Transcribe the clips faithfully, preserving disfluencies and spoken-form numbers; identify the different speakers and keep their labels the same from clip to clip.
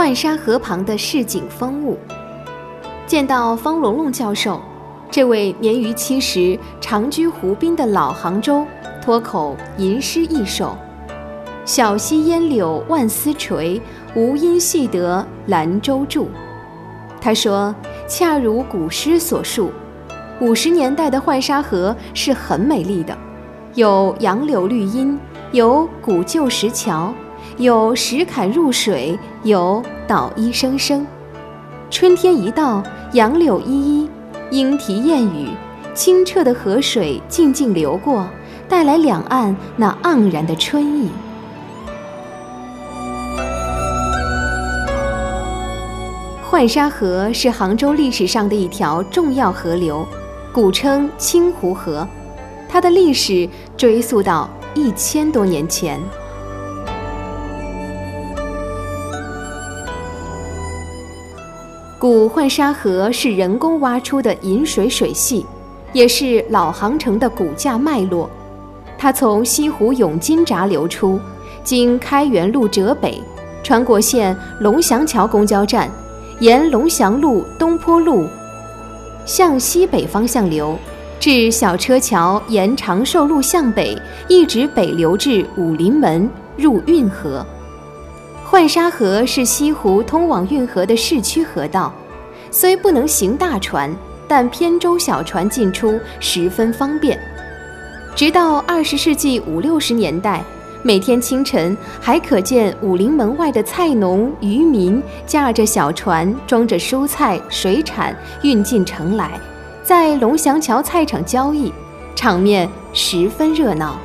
Speaker 1: 浣纱河旁的市井风物。见到方龙龙教授，这位年逾七十、长居湖滨的老杭州，脱口吟诗一首：小溪烟柳万丝垂，无因系得兰舟住。他说，恰如古诗所述，五十年代的浣纱河是很美丽的，有杨柳绿荫，有古旧石桥，有石坎入水，有捣衣声声。春天一到，杨柳依依，莺啼燕语，清澈的河水静静流过，带来两岸那盎然的春意。浣纱河是杭州历史上的一条重要河流，古称清湖河，它的历史追溯到一千多年前。古浣纱河是人工挖出的引水水系，也是老杭城的骨架脉络。它从西湖永金闸流出，经开元路折北，穿过县龙翔桥公交站，沿龙翔路、东坡路向西北方向流，至小车桥沿长寿路向北，一直北流至武林门，入运河。浣纱河是西湖通往运河的市区河道，虽不能行大船，但扁舟小船进出十分方便。直到二十世纪五六十年代，每天清晨还可见武林门外的菜农渔民驾着小船，装着蔬菜水产运进城来，在龙翔桥菜场交易，场面十分热闹。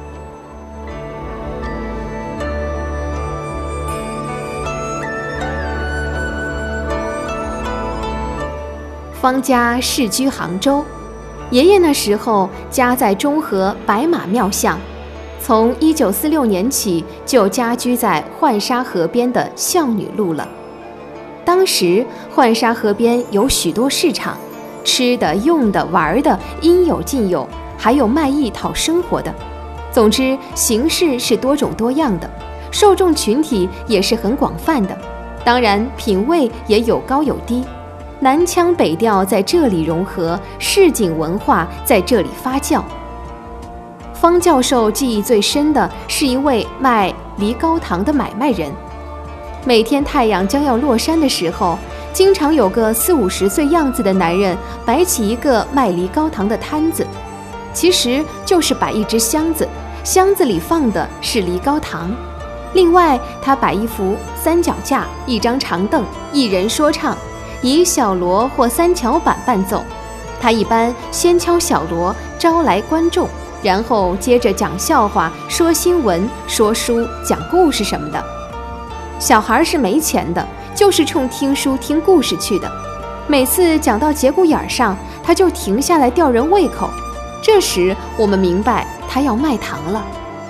Speaker 1: 方家世居杭州，爷爷那时候家在中和白马庙巷，从一九四六年起就家居在浣纱河边的孝女路了。当时浣纱河边有许多市场，吃的、用的、玩的应有尽有，还有卖艺讨生活的。总之，形式是多种多样的，受众群体也是很广泛的，当然品味也有高有低。南腔北调在这里融合，市井文化在这里发酵。方教授记忆最深的是一位卖梨膏糖的买卖人，每天太阳将要落山的时候，经常有个四五十岁样子的男人摆起一个卖梨膏糖的摊子，其实就是摆一只箱子，箱子里放的是梨膏糖。另外他摆一幅三脚架，一张长凳，一人说唱，以小锣或三桥板伴奏。他一般先敲小锣招来观众，然后接着讲笑话、说新闻、说书、讲故事什么的。小孩是没钱的，就是冲听书听故事去的。每次讲到节骨眼上，他就停下来吊人胃口。这时我们明白他要卖糖了。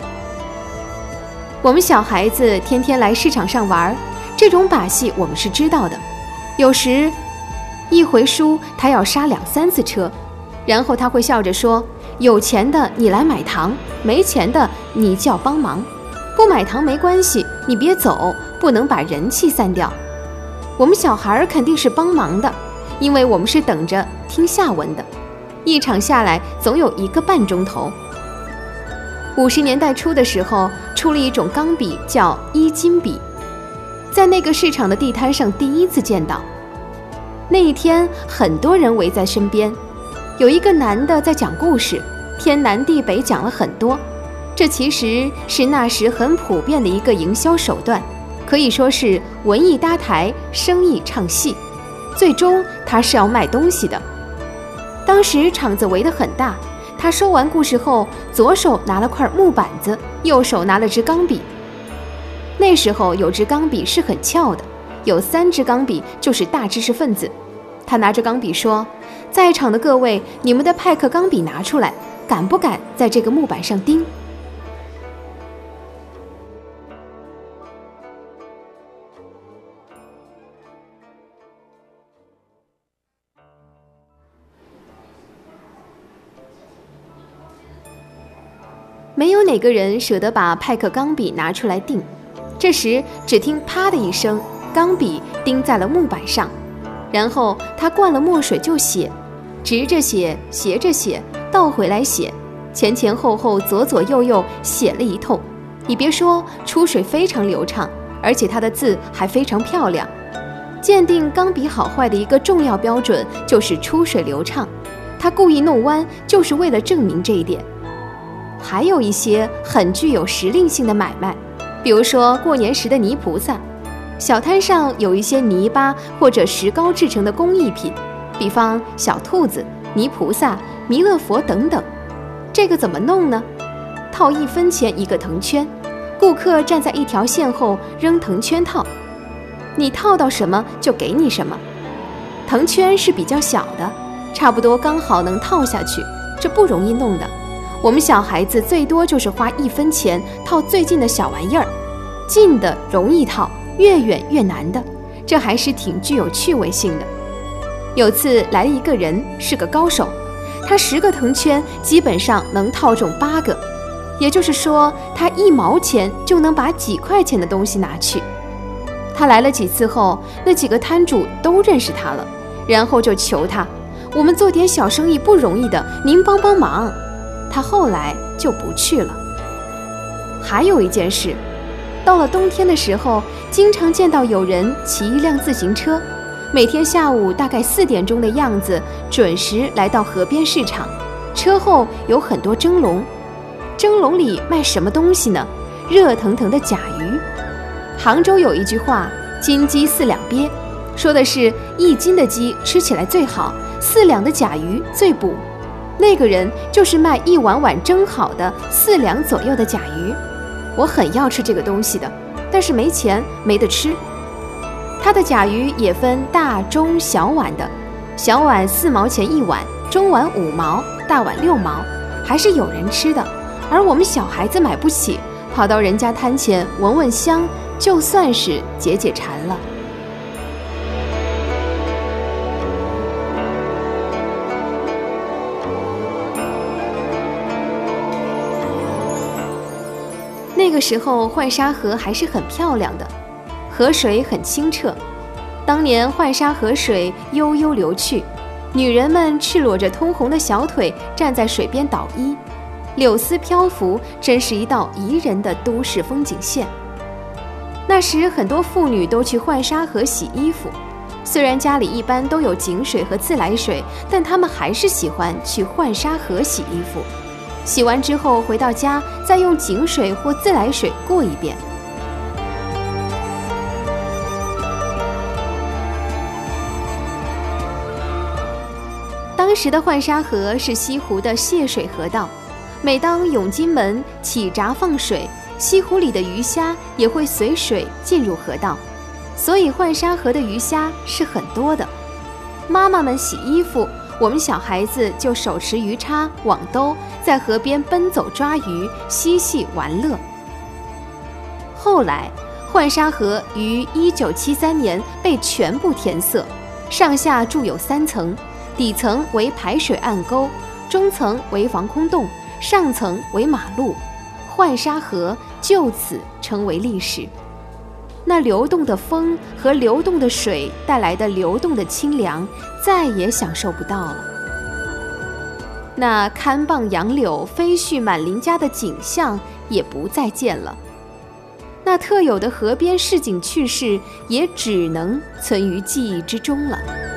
Speaker 1: 我们小孩子天天来市场上玩，这种把戏我们是知道的。有时一回书他要刹两三次车，然后他会笑着说，有钱的你来买糖，没钱的你叫帮忙，不买糖没关系，你别走，不能把人气散掉。我们小孩肯定是帮忙的，因为我们是等着听下文的，一场下来总有一个半钟头。五十年代初的时候，出了一种钢笔叫一金笔，在那个市场的地摊上第一次见到。那一天很多人围在身边，有一个男的在讲故事，天南地北讲了很多。这其实是那时很普遍的一个营销手段，可以说是文艺搭台，生意唱戏。最终他是要卖东西的。当时场子围得很大，他说完故事后，左手拿了块木板子，右手拿了支钢笔。那时候有支钢笔是很翘的，有三支钢笔就是大知识分子。他拿着钢笔说，在场的各位，你们的派克钢笔拿出来，敢不敢在这个木板上钉？没有哪个人舍得把派克钢笔拿出来钉。这时只听啪的一声， 钢笔钉在了木板上，然后他灌了墨水就写，直着写，斜着写，倒回来写，前前后后左左右右写了一通。你别说，出水非常流畅，而且他的字还非常漂亮。鉴定钢笔好坏的一个重要标准就是出水流畅，他故意弄弯就是为了证明这一点。还有一些很具有时令性的买卖，比如说过年时的泥菩萨，小摊上有一些泥巴或者石膏制成的工艺品，比方小兔子、泥菩萨、弥勒佛等等。这个怎么弄呢？套一分钱一个藤圈，顾客站在一条线后扔藤圈套，你套到什么就给你什么。藤圈是比较小的，差不多刚好能套下去，这不容易弄的。我们小孩子最多就是花一分钱套最近的小玩意儿，近的容易套，越远越难的，这还是挺具有趣味性的。有次来了一个人，是个高手，他十个藤圈基本上能套中八个，也就是说他一毛钱就能把几块钱的东西拿去。他来了几次后，那几个摊主都认识他了，然后就求他，我们做点小生意不容易的，您帮帮忙。他后来就不去了。还有一件事，到了冬天的时候，经常见到有人骑一辆自行车，每天下午大概四点钟的样子，准时来到河边市场，车后有很多蒸笼，蒸笼里卖什么东西呢？热腾腾的甲鱼。杭州有一句话，金鸡四两鳖，说的是一斤的鸡吃起来最好，四两的甲鱼最补。那个人就是卖一碗碗蒸好的四两左右的甲鱼，我很要吃这个东西的，但是没钱没得吃。他的甲鱼也分大中小碗的，小碗四毛钱一碗，中碗五毛，大碗六毛，还是有人吃的。而我们小孩子买不起，跑到人家摊前闻闻香，就算是解解馋了。那个时候浣纱河还是很漂亮的，河水很清澈。当年浣纱河水悠悠流去，女人们赤裸着通红的小腿站在水边捣衣，柳丝漂浮，真是一道宜人的都市风景线。那时很多妇女都去浣纱河洗衣服，虽然家里一般都有井水和自来水，但她们还是喜欢去浣纱河洗衣服。洗完之后回到家，再用井水或自来水过一遍。当时的浣纱河是西湖的泄水河道，每当永金门起闸放水，西湖里的鱼虾也会随水进入河道，所以浣纱河的鱼虾是很多的。妈妈们洗衣服，我们小孩子就手持鱼叉、网兜，在河边奔走抓鱼、嬉戏玩乐。后来，浣纱河于一九七三年被全部填塞，上下筑有三层，底层为排水暗沟，中层为防空洞，上层为马路。浣纱河就此成为历史。那流动的风和流动的水带来的流动的清凉，再也享受不到了。那看傍杨柳、飞絮满林家的景象也不再见了。那特有的河边市井趣事也只能存于记忆之中了。